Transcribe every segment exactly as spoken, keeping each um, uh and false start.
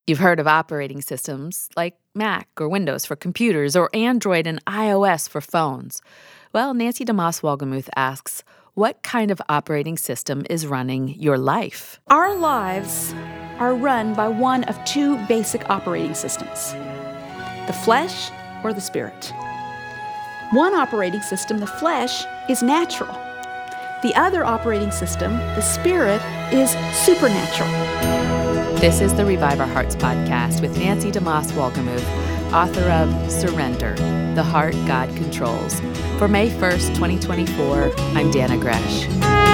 You've heard of operating systems like Mac or Windows for computers or Android and iOS for phones. Well, Nancy DeMoss Wolgemuth asks, what kind of operating system is running your life? Our lives are run by one of two basic operating systems, the flesh or the spirit. One operating system, the flesh, is natural. The other operating system, the spirit, is supernatural. This is the Revive Our Hearts podcast with Nancy DeMoss Wolgemuth, author of Surrender, The Heart God Controls. For May first, twenty twenty-four, I'm Dana Gresh.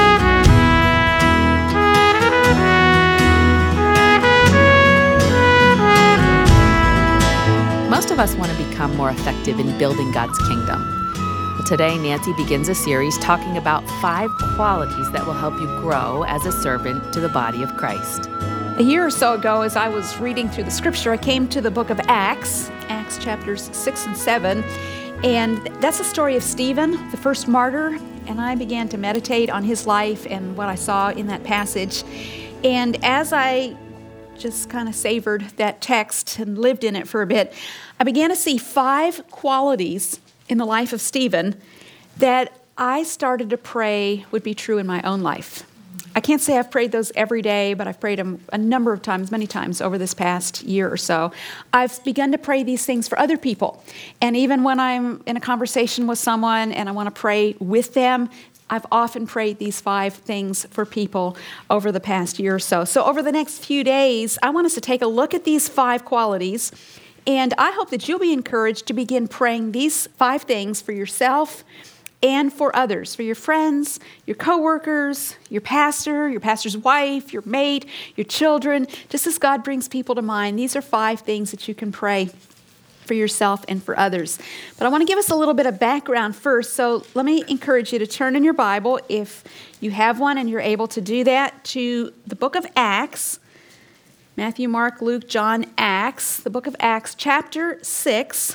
Most of us want to become more effective in building God's kingdom. Today, Nancy begins a series talking about five qualities that will help you grow as a servant to the body of Christ. A year or so ago, as I was reading through the scripture, I came to the book of Acts, Acts chapters six and seven, and that's the story of Stephen, the first martyr, and I began to meditate on his life and what I saw in that passage. And as I just kind of savored that text and lived in it for a bit, I began to see five qualities in the life of Stephen that I started to pray would be true in my own life. I can't say I've prayed those every day, but I've prayed them a number of times, many times over this past year or so. I've begun to pray these things for other people. And even when I'm in a conversation with someone and I want to pray with them, I've often prayed these five things for people over the past year or so. So over the next few days, I want us to take a look at these five qualities. And I hope that you'll be encouraged to begin praying these five things for yourself and for others, for your friends, your coworkers, your pastor, your pastor's wife, your mate, your children. Just as God brings people to mind, these are five things that you can pray for yourself and for others. But I want to give us a little bit of background first. So let me encourage you to turn in your Bible, if you have one and you're able to do that, to the book of Acts. Matthew, Mark, Luke, John, Acts, the book of Acts, chapter six.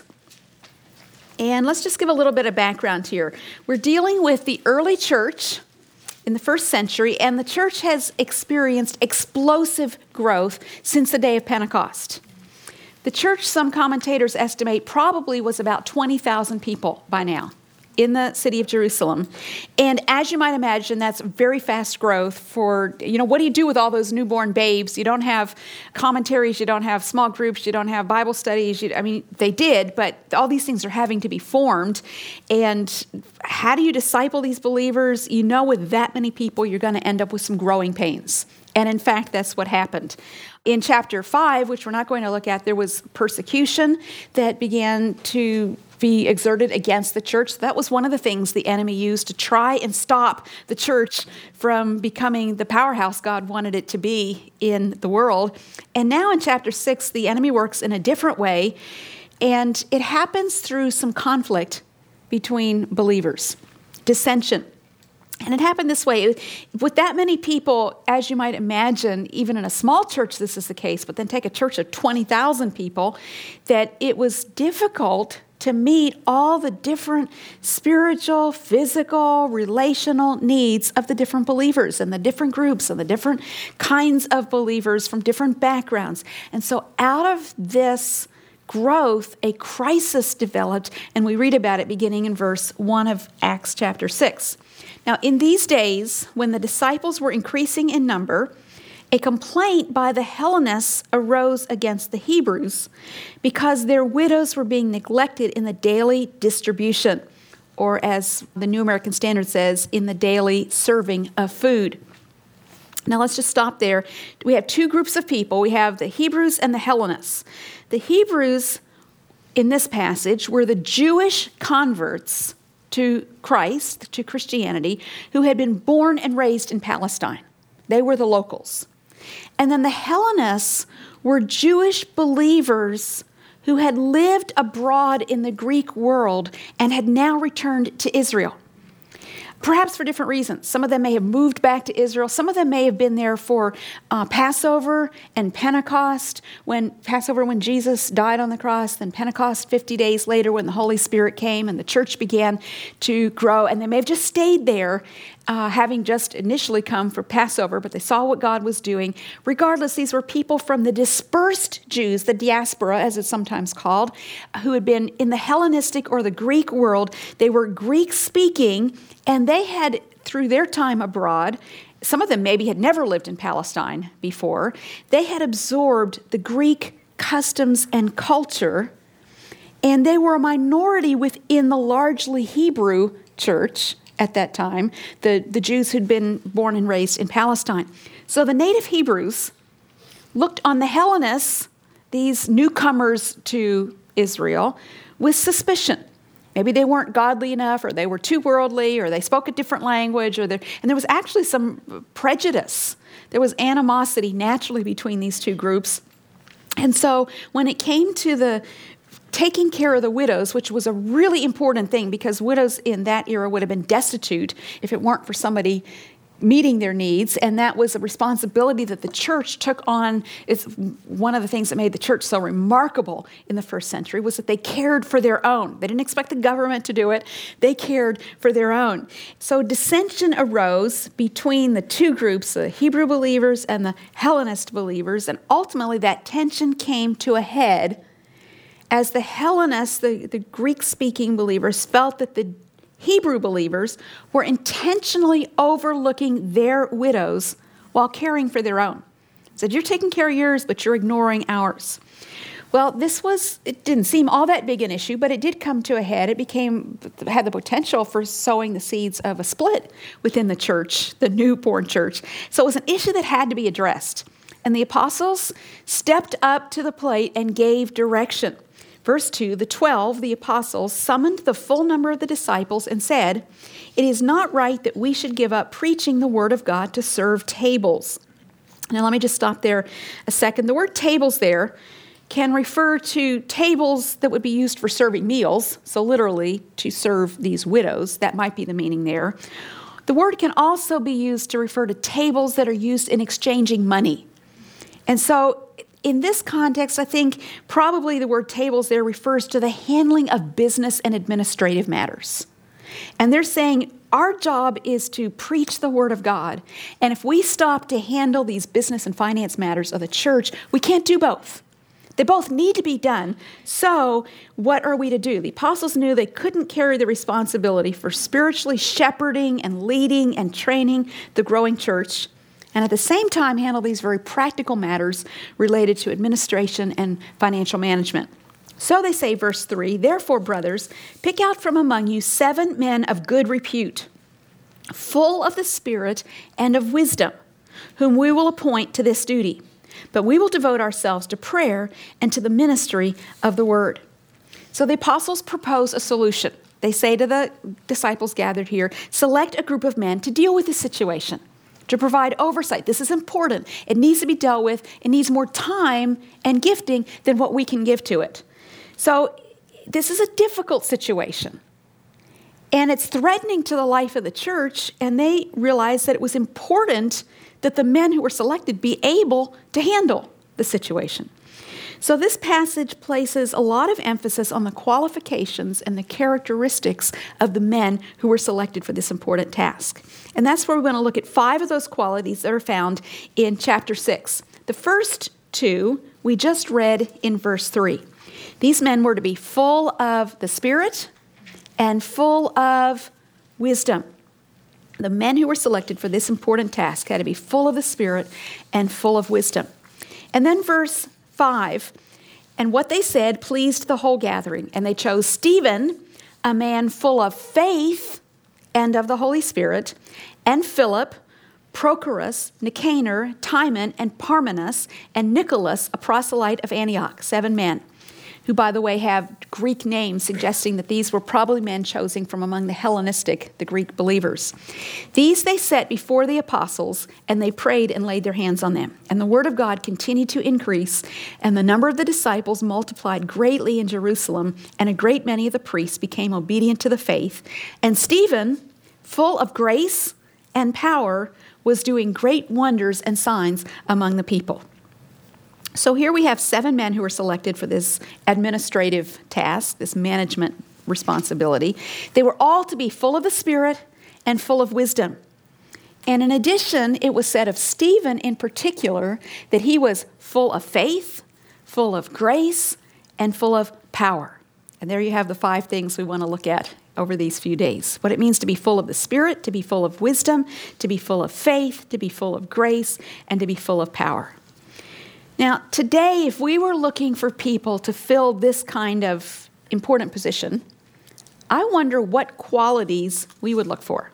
And let's just give a little bit of background here. We're dealing with the early church in the first century, and the church has experienced explosive growth since the day of Pentecost. The church, some commentators estimate, probably was about twenty thousand people by now in the city of Jerusalem. And as you might imagine, that's very fast growth for, you know, what do you do with all those newborn babes? You don't have commentaries, you don't have small groups, you don't have Bible studies. You, I mean, they did, but all these things are having to be formed. And how do you disciple these believers? You know, with that many people, you're going to end up with some growing pains. And in fact, that's what happened. In chapter five, which we're not going to look at, there was persecution that began to be exerted against the church. That was one of the things the enemy used to try and stop the church from becoming the powerhouse God wanted it to be in the world. And now in chapter six, the enemy works in a different way, and it happens through some conflict between believers, dissension. And it happened this way. With that many people, as you might imagine, even in a small church this is the case, but then take a church of twenty thousand people, that it was difficult to meet all the different spiritual, physical, relational needs of the different believers and the different groups and the different kinds of believers from different backgrounds. And so out of this growth, a crisis developed, and we read about it beginning in verse one of Acts chapter six. Now, in these days, when the disciples were increasing in number, a complaint by the Hellenists arose against the Hebrews because their widows were being neglected in the daily distribution, or as the New American Standard says, in the daily serving of food. Now, let's just stop there. We have two groups of people. We have the Hebrews and the Hellenists. The Hebrews, in this passage, were the Jewish converts to Christ, to Christianity, who had been born and raised in Palestine. They were the locals. And then the Hellenists were Jewish believers who had lived abroad in the Greek world and had now returned to Israel. Perhaps for different reasons. Some of them may have moved back to Israel. Some of them may have been there for uh, Passover and Pentecost, when Passover when Jesus died on the cross, then Pentecost fifty days later when the Holy Spirit came and the church began to grow. And they may have just stayed there uh, having just initially come for Passover, but they saw what God was doing. Regardless, these were people from the dispersed Jews, the diaspora, as it's sometimes called, who had been in the Hellenistic or the Greek world. They were Greek-speaking, and they had, through their time abroad, some of them maybe had never lived in Palestine before, they had absorbed the Greek customs and culture, and they were a minority within the largely Hebrew church at that time, the, the Jews who'd been born and raised in Palestine. So the native Hebrews looked on the Hellenists, these newcomers to Israel, with suspicion. Maybe they weren't godly enough, or they were too worldly, or they spoke a different language, or and there was actually some prejudice. There was animosity naturally between these two groups. And so when it came to the taking care of the widows, which was a really important thing because widows in that era would have been destitute if it weren't for somebody meeting their needs, and that was a responsibility that the church took on. It's one of the things that made the church so remarkable in the first century was that they cared for their own. They didn't expect the government to do it. They cared for their own. So dissension arose between the two groups, the Hebrew believers and the Hellenist believers, and ultimately that tension came to a head as the Hellenists, the, the Greek-speaking believers, felt that the Hebrew believers were intentionally overlooking their widows while caring for their own. Said, you're taking care of yours, but you're ignoring ours. Well, this was, it didn't seem all that big an issue, but it did come to a head. It became, had the potential for sowing the seeds of a split within the church, the newborn church. So it was an issue that had to be addressed. And the apostles stepped up to the plate and gave direction. Verse two, the twelve, the apostles, summoned the full number of the disciples and said, it is not right that we should give up preaching the word of God to serve tables. Now let me just stop there a second. The word tables there can refer to tables that would be used for serving meals, so literally to serve these widows. That might be the meaning there. The word can also be used to refer to tables that are used in exchanging money. And so in this context, I think probably the word tables there refers to the handling of business and administrative matters. And they're saying our job is to preach the word of God. And if we stop to handle these business and finance matters of the church, we can't do both. They both need to be done. So what are we to do? The apostles knew they couldn't carry the responsibility for spiritually shepherding and leading and training the growing church, and at the same time handle these very practical matters related to administration and financial management. So they say, verse three, therefore, brothers, pick out from among you seven men of good repute, full of the Spirit and of wisdom, whom we will appoint to this duty. But we will devote ourselves to prayer and to the ministry of the word. So the apostles propose a solution. They say to the disciples gathered here, select a group of men to deal with this situation, to provide oversight. This is important. It needs to be dealt with. It needs more time and gifting than what we can give to it. So this is a difficult situation. And it's threatening to the life of the church, and they realized that it was important that the men who were selected be able to handle the situation. So this passage places a lot of emphasis on the qualifications and the characteristics of the men who were selected for this important task. And that's where we're going to look at five of those qualities that are found in chapter six. The first two we just read in verse three. These men were to be full of the Spirit and full of wisdom. The men who were selected for this important task had to be full of the Spirit and full of wisdom. And then verse five, and what they said pleased the whole gathering. And they chose Stephen, a man full of faith and of the Holy Spirit, and Philip, Prochorus, Nicanor, Timon, and Parmenas, and Nicholas, a proselyte of Antioch, seven men, who, by the way, have Greek names suggesting that these were probably men chosen from among the Hellenistic, the Greek believers. These they set before the apostles, and they prayed and laid their hands on them. And the word of God continued to increase, and the number of the disciples multiplied greatly in Jerusalem, and a great many of the priests became obedient to the faith. And Stephen, full of grace and power, was doing great wonders and signs among the people. So here we have seven men who were selected for this administrative task, this management responsibility. They were all to be full of the Spirit and full of wisdom. And in addition, it was said of Stephen in particular that he was full of faith, full of grace, and full of power. And there you have the five things we want to look at over these few days. What it means to be full of the Spirit, to be full of wisdom, to be full of faith, to be full of grace, and to be full of power. Now, today, if we were looking for people to fill this kind of important position, I wonder what qualities we would look for.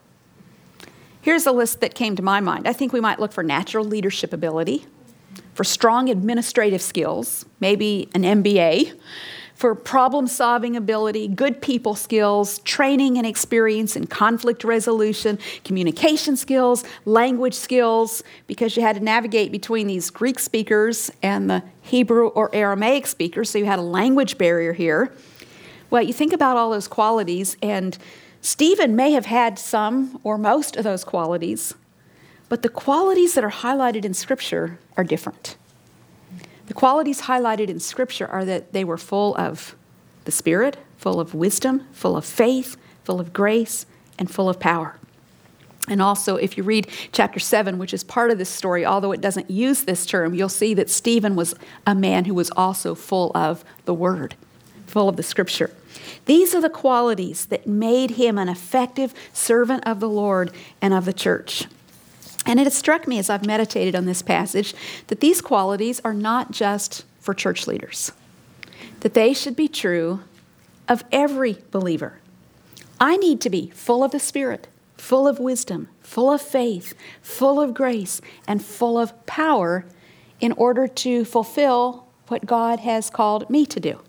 Here's a list that came to my mind. I think we might look for natural leadership ability, for strong administrative skills, maybe an M B A, for problem-solving ability, good people skills, training and experience in conflict resolution, communication skills, language skills, because you had to navigate between these Greek speakers and the Hebrew or Aramaic speakers, so you had a language barrier here. Well, you think about all those qualities, and Stephen may have had some or most of those qualities, but the qualities that are highlighted in Scripture are different. The qualities highlighted in Scripture are that they were full of the Spirit, full of wisdom, full of faith, full of grace, and full of power. And also, if you read chapter seven, which is part of this story, although it doesn't use this term, you'll see that Stephen was a man who was also full of the Word, full of the Scripture. These are the qualities that made him an effective servant of the Lord and of the church. And it has struck me as I've meditated on this passage that these qualities are not just for church leaders, that they should be true of every believer. I need to be full of the Spirit, full of wisdom, full of faith, full of grace, and full of power in order to fulfill what God has called me to do.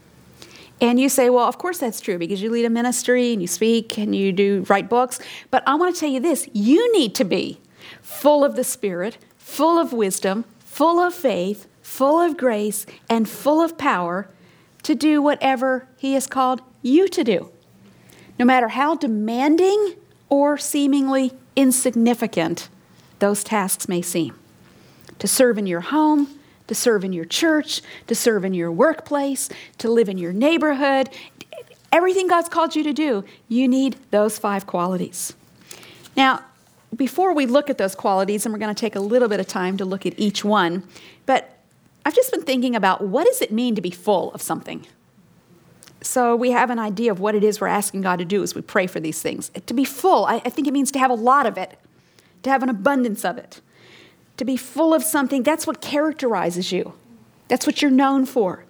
And you say, well, of course that's true because you lead a ministry and you speak and you do write books. But I want to tell you this, you need to be full of the Spirit, full of wisdom, full of faith, full of grace, and full of power to do whatever He has called you to do. No matter how demanding or seemingly insignificant those tasks may seem. To serve in your home, to serve in your church, to serve in your workplace, to live in your neighborhood. Everything God's called you to do, you need those five qualities. Now, before we look at those qualities, and we're going to take a little bit of time to look at each one, but I've just been thinking about what does it mean to be full of something? So we have an idea of what it is we're asking God to do as we pray for these things. To be full, I, I think it means to have a lot of it, to have an abundance of it. To be full of something, that's what characterizes you. That's what you're known for.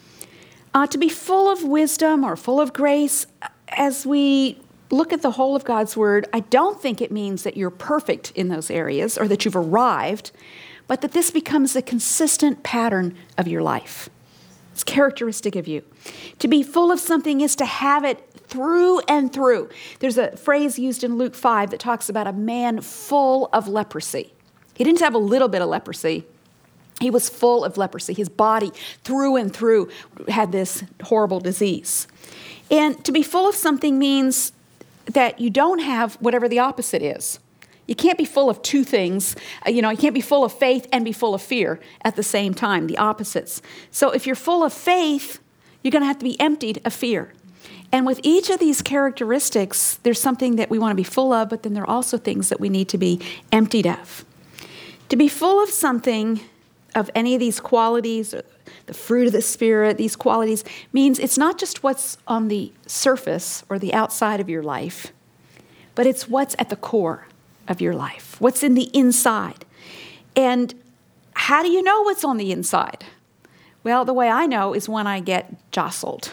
Uh, to be full of wisdom or full of grace, as we look at the whole of God's Word, I don't think it means that you're perfect in those areas or that you've arrived, but that this becomes a consistent pattern of your life. It's characteristic of you. To be full of something is to have it through and through. There's a phrase used in Luke five that talks about a man full of leprosy. He didn't have a little bit of leprosy. He was full of leprosy. His body through and through had this horrible disease. And to be full of something means that you don't have whatever the opposite is. You can't be full of two things. You know, you can't be full of faith and be full of fear at the same time, the opposites. So if you're full of faith, you're going to have to be emptied of fear. And with each of these characteristics, there's something that we want to be full of, but then there are also things that we need to be emptied of. To be full of something, of any of these qualities, or the fruit of the Spirit, these qualities, means it's not just what's on the surface or the outside of your life, but it's what's at the core of your life, what's in the inside. And how do you know what's on the inside? Well, the way I know is when I get jostled.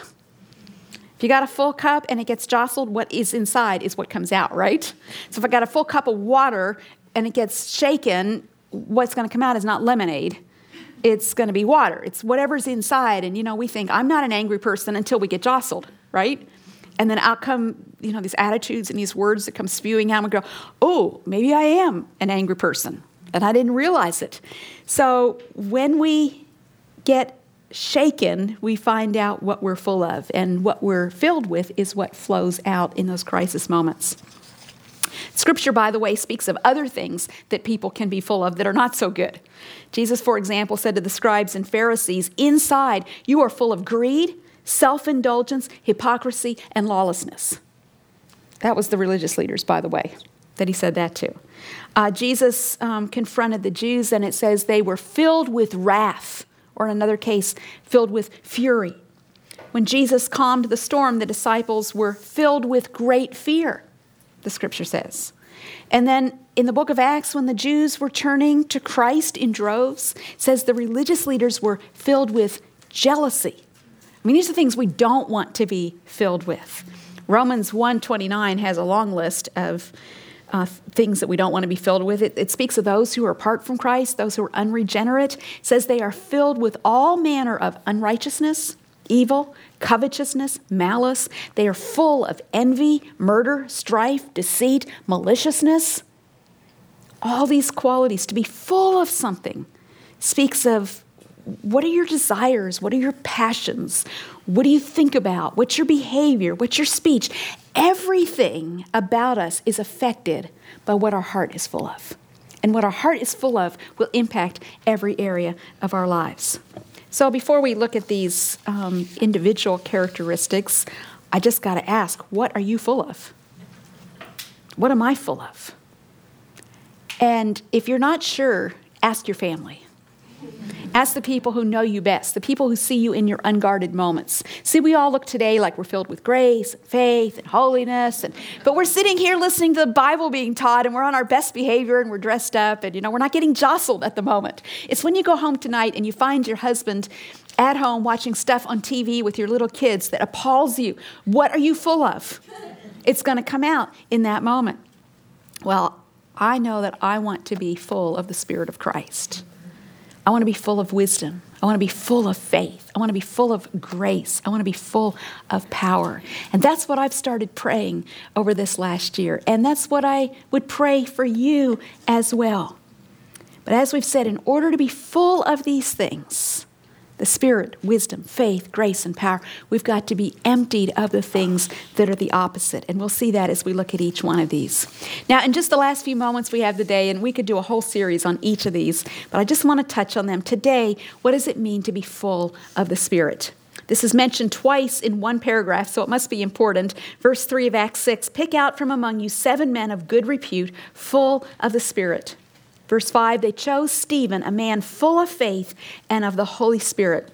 If you got a full cup and it gets jostled, what is inside is what comes out, right? So if I got a full cup of water and it gets shaken, what's going to come out is not lemonade. It's going to be water. It's whatever's inside. And, you know, we think, I'm not an angry person until we get jostled, right? And then out come, you know, these attitudes and these words that come spewing out and we go, oh, maybe I am an angry person. And I didn't realize it. So when we get shaken, we find out what we're full of. And what we're filled with is what flows out in those crisis moments. Scripture, by the way, speaks of other things that people can be full of that are not so good. Jesus, for example, said to the scribes and Pharisees, inside you are full of greed, self-indulgence, hypocrisy, and lawlessness. That was the religious leaders, by the way, that he said that to. Uh, Jesus um, confronted the Jews, and it says they were filled with wrath, or in another case, filled with fury. When Jesus calmed the storm, the disciples were filled with great fear, the scripture says. And then in the book of Acts, when the Jews were turning to Christ in droves, it says the religious leaders were filled with jealousy. I mean, these are things we don't want to be filled with. Romans one twenty-nine has a long list of uh, things that we don't want to be filled with. It, it speaks of those who are apart from Christ, those who are unregenerate. It says they are filled with all manner of unrighteousness, evil, covetousness, malice. They are full of envy, murder, strife, deceit, maliciousness. All these qualities, to be full of something, speaks of what are your desires? What are your passions? What do you think about? What's your behavior? What's your speech? Everything about us is affected by what our heart is full of. And what our heart is full of will impact every area of our lives. So before we look at these um, individual characteristics, I just got to ask, what are you full of? What am I full of? And if you're not sure, ask your family. Ask the people who know you best, the people who see you in your unguarded moments. See, we all look today like we're filled with grace, and faith, and holiness, and but we're sitting here listening to the Bible being taught, and we're on our best behavior, and we're dressed up, and you know we're not getting jostled at the moment. It's when you go home tonight and you find your husband at home watching stuff on T V with your little kids that appalls you. What are you full of? It's going to come out in that moment. Well, I know that I want to be full of the Spirit of Christ. I want to be full of wisdom. I want to be full of faith. I want to be full of grace. I want to be full of power. And that's what I've started praying over this last year. And that's what I would pray for you as well. But as we've said, in order to be full of these things, the Spirit, wisdom, faith, grace, and power, we've got to be emptied of the things that are the opposite. And we'll see that as we look at each one of these. Now, in just the last few moments we have today, and we could do a whole series on each of these, but I just want to touch on them. Today, what does it mean to be full of the Spirit? This is mentioned twice in one paragraph, so it must be important. Verse three of Acts six, pick out from among you seven men of good repute, full of the Spirit. Verse five, they chose Stephen, a man full of faith and of the Holy Spirit.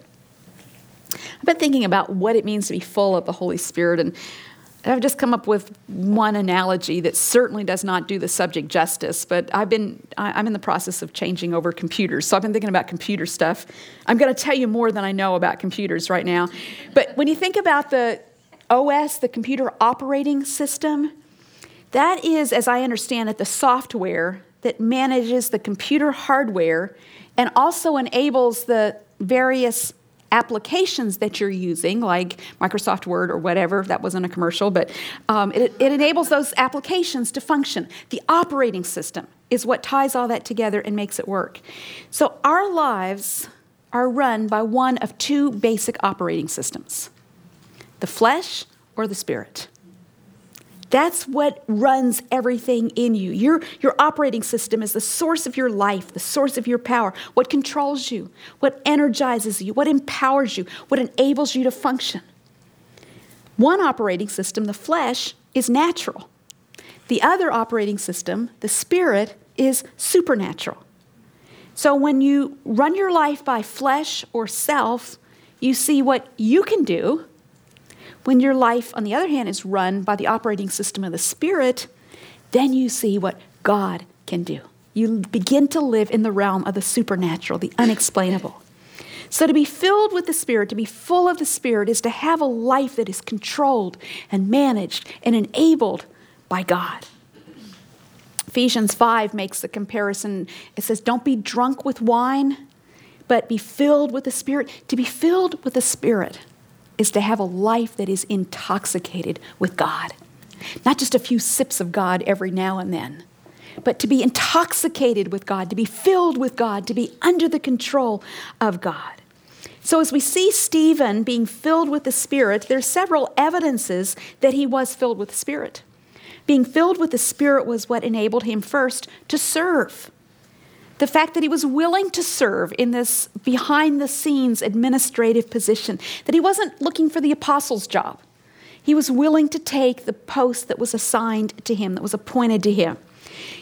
I've been thinking about what it means to be full of the Holy Spirit, and I've just come up with one analogy that certainly does not do the subject justice, but I've been, I'm in the process of changing over computers, so I've been thinking about computer stuff. I'm going to tell you more than I know about computers right now. But when you think about the O S, the computer operating system, that is, as I understand it, the software that manages the computer hardware and also enables the various applications that you're using, like Microsoft Word or whatever. That wasn't a commercial, but um, it, it enables those applications to function. The operating system is what ties all that together and makes it work. So our lives are run by one of two basic operating systems, the flesh or the spirit. That's what runs everything in you. Your, your operating system is the source of your life, the source of your power, what controls you, what energizes you, what empowers you, what enables you to function. One operating system, the flesh, is natural. The other operating system, the spirit, is supernatural. So when you run your life by flesh or self, you see what you can do. When your life, on the other hand, is run by the operating system of the Spirit, then you see what God can do. You begin to live in the realm of the supernatural, the unexplainable. So to be filled with the Spirit, to be full of the Spirit, is to have a life that is controlled and managed and enabled by God. Ephesians five makes the comparison. It says, don't be drunk with wine, but be filled with the Spirit. To be filled with the Spirit is to have a life that is intoxicated with God. Not just a few sips of God every now and then, but to be intoxicated with God, to be filled with God, to be under the control of God. So as we see Stephen being filled with the Spirit, there are several evidences that he was filled with the Spirit. Being filled with the Spirit was what enabled him first to serve. The fact that he was willing to serve in this behind-the-scenes administrative position, that he wasn't looking for the apostle's job. He was willing to take the post that was assigned to him, that was appointed to him.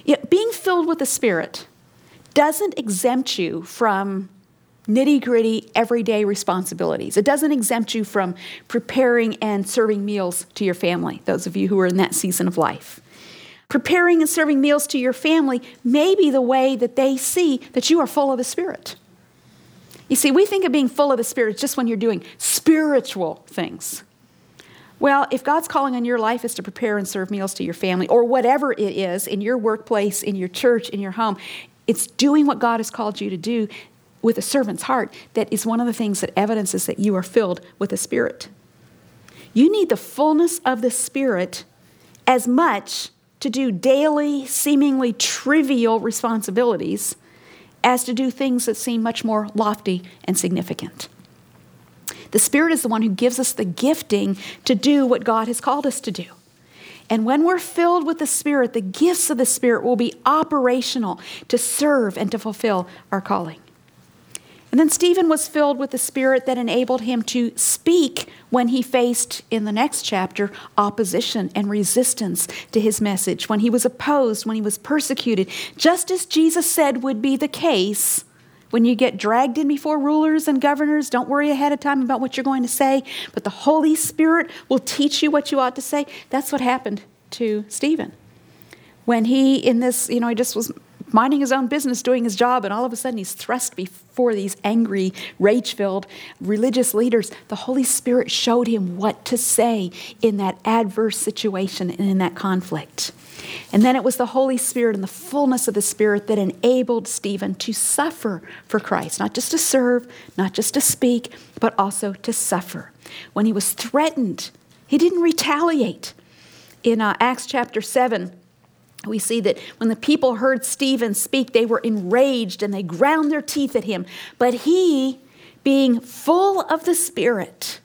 Yeah, being filled with the Spirit doesn't exempt you from nitty-gritty, everyday responsibilities. It doesn't exempt you from preparing and serving meals to your family, those of you who are in that season of life. Preparing and serving meals to your family may be the way that they see that you are full of the Spirit. You see, we think of being full of the Spirit just when you're doing spiritual things. Well, if God's calling on your life is to prepare and serve meals to your family, or whatever it is, in your workplace, in your church, in your home, it's doing what God has called you to do with a servant's heart that is one of the things that evidences that you are filled with the Spirit. You need the fullness of the Spirit as much to do daily, seemingly trivial responsibilities as to do things that seem much more lofty and significant. The Spirit is the one who gives us the gifting to do what God has called us to do. And when we're filled with the Spirit, the gifts of the Spirit will be operational to serve and to fulfill our calling. And then Stephen was filled with the Spirit that enabled him to speak when he faced, in the next chapter, opposition and resistance to his message, when he was opposed, when he was persecuted, just as Jesus said would be the case. When you get dragged in before rulers and governors, don't worry ahead of time about what you're going to say, but the Holy Spirit will teach you what you ought to say. That's what happened to Stephen. When he, in this, you know, he just was minding his own business, doing his job, and all of a sudden he's thrust before these angry, rage-filled religious leaders. The Holy Spirit showed him what to say in that adverse situation and in that conflict. And then it was the Holy Spirit and the fullness of the Spirit that enabled Stephen to suffer for Christ, not just to serve, not just to speak, but also to suffer. When he was threatened, he didn't retaliate. In uh, Acts chapter seven, we see that when the people heard Stephen speak, they were enraged and they ground their teeth at him. But he, being full of the Spirit,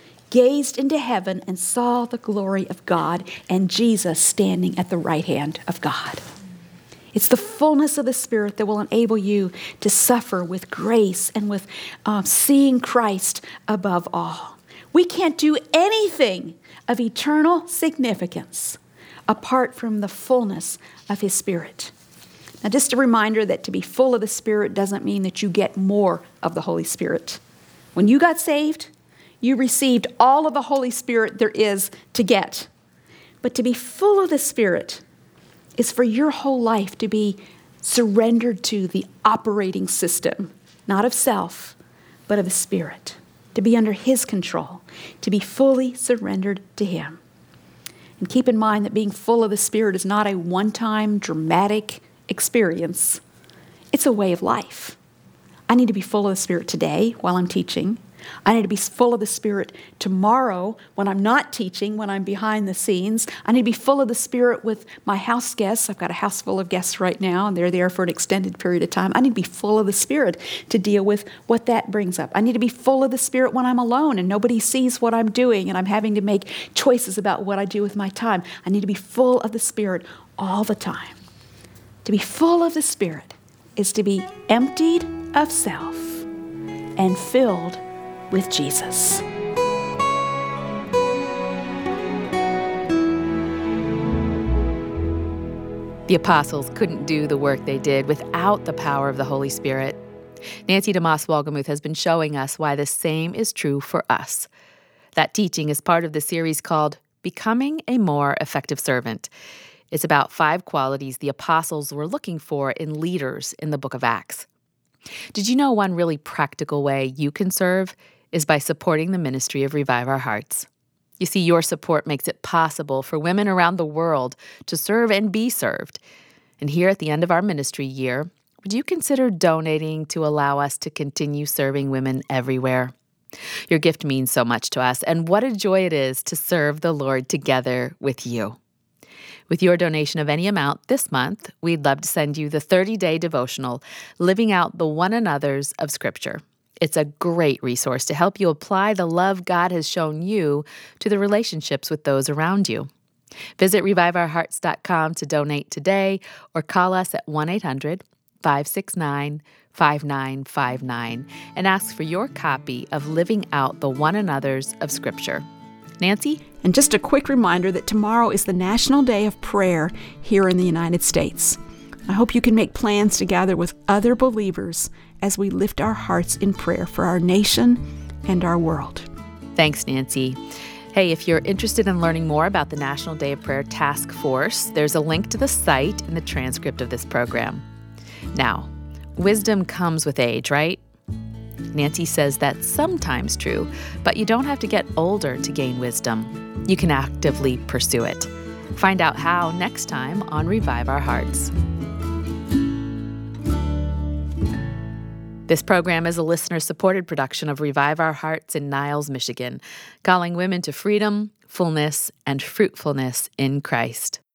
gazed into heaven and saw the glory of God and Jesus standing at the right hand of God. It's the fullness of the Spirit that will enable you to suffer with grace and with uh, seeing Christ above all. We can't do anything of eternal significance apart from the fullness of His Spirit. Now, just a reminder that to be full of the Spirit doesn't mean that you get more of the Holy Spirit. When you got saved, you received all of the Holy Spirit there is to get. But to be full of the Spirit is for your whole life to be surrendered to the operating system, not of self, but of the Spirit, to be under His control, to be fully surrendered to Him. And keep in mind that being full of the Spirit is not a one-time dramatic experience. It's a way of life. I need to be full of the Spirit today while I'm teaching. I need to be full of the Spirit tomorrow when I'm not teaching, when I'm behind the scenes. I need to be full of the Spirit with my house guests. I've got a house full of guests right now, and they're there for an extended period of time. I need to be full of the Spirit to deal with what that brings up. I need to be full of the Spirit when I'm alone and nobody sees what I'm doing and I'm having to make choices about what I do with my time. I need to be full of the Spirit all the time. To be full of the Spirit is to be emptied of self and filled with Jesus. The apostles couldn't do the work they did without the power of the Holy Spirit. Nancy DeMoss Wolgemuth has been showing us why the same is true for us. That teaching is part of the series called Becoming a More Effective Servant. It's about five qualities the apostles were looking for in leaders in the book of Acts. Did you know one really practical way you can serve is by supporting the ministry of Revive Our Hearts? You see, your support makes it possible for women around the world to serve and be served. And here at the end of our ministry year, would you consider donating to allow us to continue serving women everywhere? Your gift means so much to us, and what a joy it is to serve the Lord together with you. With your donation of any amount this month, we'd love to send you the thirty-day devotional, Living Out the One Another's of Scripture. It's a great resource to help you apply the love God has shown you to the relationships with those around you. Visit revive our hearts dot com to donate today or call us at one eight hundred, five six nine, five nine five nine and ask for your copy of Living Out the One Another's of Scripture. Nancy? And just a quick reminder that tomorrow is the National Day of Prayer here in the United States. I hope you can make plans to gather with other believers as we lift our hearts in prayer for our nation and our world. Thanks, Nancy. Hey, if you're interested in learning more about the National Day of Prayer Task Force, there's a link to the site in the transcript of this program. Now, wisdom comes with age, right? Nancy says that's sometimes true, but you don't have to get older to gain wisdom. You can actively pursue it. Find out how next time on Revive Our Hearts. This program is a listener-supported production of Revive Our Hearts in Niles, Michigan, calling women to freedom, fullness, and fruitfulness in Christ.